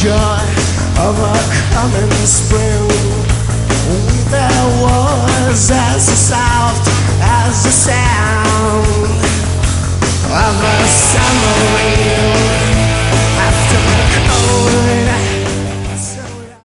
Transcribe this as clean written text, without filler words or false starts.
joy of a coming spring. We there was as soft as the sound